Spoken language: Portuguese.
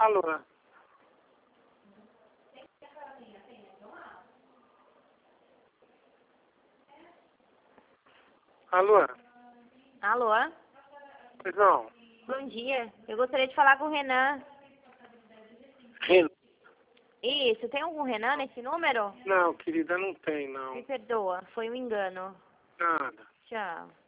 Alô? Alô? Alô? Pois não. Bom dia. Eu gostaria de falar com o Renan. Renan? Isso, tem algum Renan nesse número? Não, querida, não tem, não. Me perdoa, foi um engano. Nada. Tchau.